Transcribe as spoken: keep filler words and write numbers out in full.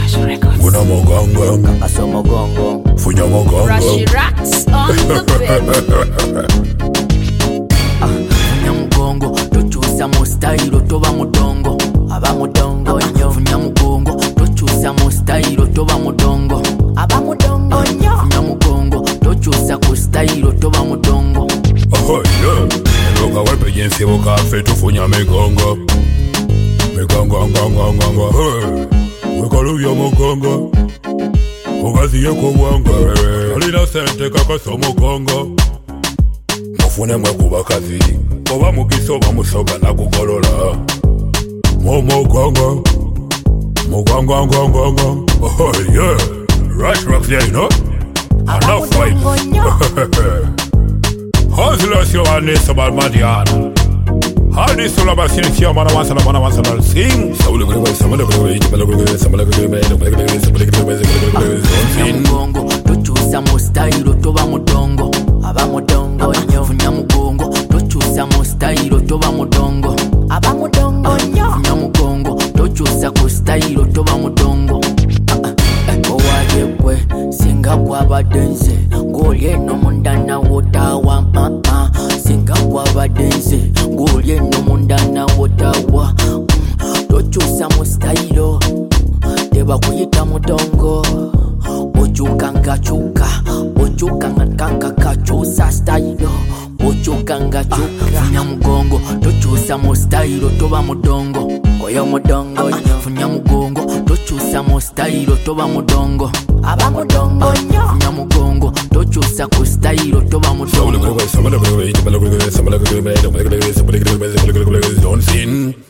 Guna mogongo, Kaso mogongo, funya mogongo. Rashi rocks on the bed. funya mugongo, tochusa mu style toba mudongo, aba mudongo nyo. Funya mugongo, tochusa mu style toba mudongo, aba mudongo nyo. Funya mugongo, tochusa ku style toba mudongo. Oh yeah, loka wepe jinsi ukafe tufunya migongo. Migongo, ngongo, ngongo, hey. Wekaluvya mugongo, ugaziye kubwanga. Alina sente kakaso mugongo. Mufune mwe kuba kazi, oba mugiso oba musoga na kugolola. Mu mugongo, mugongo, ngongo, ngongo. Oh yeah, Rush Rocks, yeah, you know? Enough fight. Hustlers, you are this about Madiana. How this all about since you want to answer, want to answer, sing. Some of the way, some of the way, some of the way, some of the way, some of the way, some of the way, some of the way. Mugongo, tochusa mu style toba mudongo, aba mudongo nyo. Funya mugongo, tochusa mu style toba mudongo, aba mudongo nyo. Funya mugongo, tochusa ku style toba mudongo. Owaje singa kwa badenze, ngolye no mundana wotawa mama. Singa kwa badenze, ngolye no mundana wotawa. Tochusa mu style, teba kuyita mudongo. Ochuka nga chuka, ochuka nga kaka kachusa style. Ochuka nga chuka. Funya mugongo, tochusa mu style toba mudongo, oyo mudongo nyo. Funya mugongo, tochusa mu style toba mudongo, aba mudongo nyo. Funya mugongo, tochusa ku style toba mudongo. Some of the way, some of the way, some of the way, some of the way, some of the way, some of the way, some of the way, don't sin.